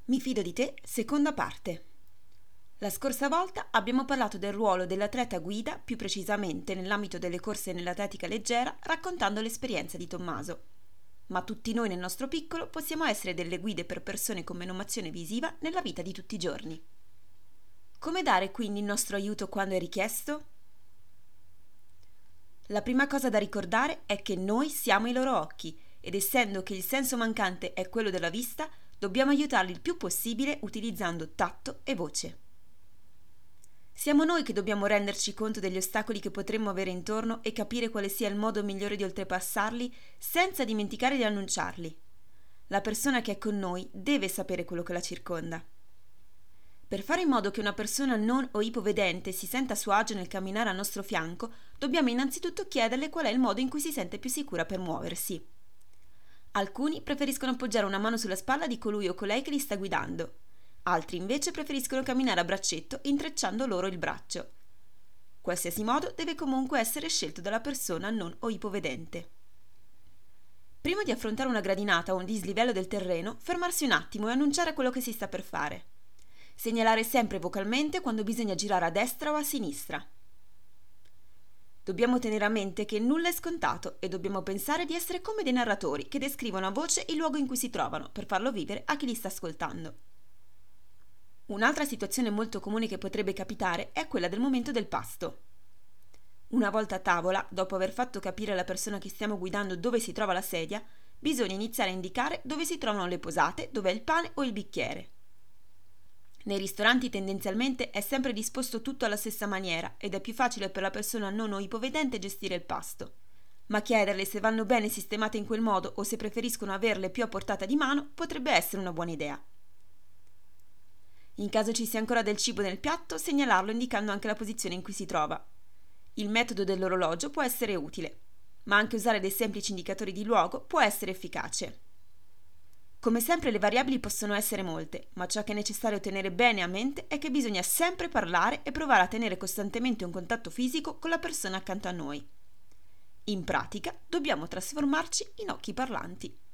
Mi fido di te, seconda parte. La scorsa volta abbiamo parlato del ruolo dell'atleta guida, più precisamente nell'ambito delle corse nell'atletica leggera, raccontando l'esperienza di Tommaso. Ma tutti noi nel nostro piccolo possiamo essere delle guide per persone con menomazione visiva nella vita di tutti i giorni. Come dare quindi il nostro aiuto quando è richiesto? La prima cosa da ricordare è che noi siamo i loro occhi ed essendo che il senso mancante è quello della vista, dobbiamo aiutarli il più possibile utilizzando tatto e voce. Siamo noi che dobbiamo renderci conto degli ostacoli che potremmo avere intorno e capire quale sia il modo migliore di oltrepassarli senza dimenticare di annunciarli. La persona che è con noi deve sapere quello che la circonda. Per fare in modo che una persona non o ipovedente si senta a suo agio nel camminare al nostro fianco, dobbiamo innanzitutto chiederle qual è il modo in cui si sente più sicura per muoversi. Alcuni preferiscono appoggiare una mano sulla spalla di colui o colei che li sta guidando. Altri invece preferiscono camminare a braccetto intrecciando loro il braccio. Qualsiasi modo deve comunque essere scelto dalla persona non o ipovedente. Prima di affrontare una gradinata o un dislivello del terreno, fermarsi un attimo e annunciare quello che si sta per fare. Segnalare sempre vocalmente quando bisogna girare a destra o a sinistra. Dobbiamo tenere a mente che nulla è scontato e dobbiamo pensare di essere come dei narratori che descrivono a voce il luogo in cui si trovano per farlo vivere a chi li sta ascoltando. Un'altra situazione molto comune che potrebbe capitare è quella del momento del pasto. Una volta a tavola, dopo aver fatto capire alla persona che stiamo guidando dove si trova la sedia, bisogna iniziare a indicare dove si trovano le posate, dove è il pane o il bicchiere. Nei ristoranti tendenzialmente è sempre disposto tutto alla stessa maniera ed è più facile per la persona non o ipovedente gestire il pasto. Ma chiederle se vanno bene sistemate in quel modo o se preferiscono averle più a portata di mano potrebbe essere una buona idea. In caso ci sia ancora del cibo nel piatto, segnalarlo indicando anche la posizione in cui si trova. Il metodo dell'orologio può essere utile, ma anche usare dei semplici indicatori di luogo può essere efficace. Come sempre le variabili possono essere molte, ma ciò che è necessario tenere bene a mente è che bisogna sempre parlare e provare a tenere costantemente un contatto fisico con la persona accanto a noi. In pratica dobbiamo trasformarci in occhi parlanti.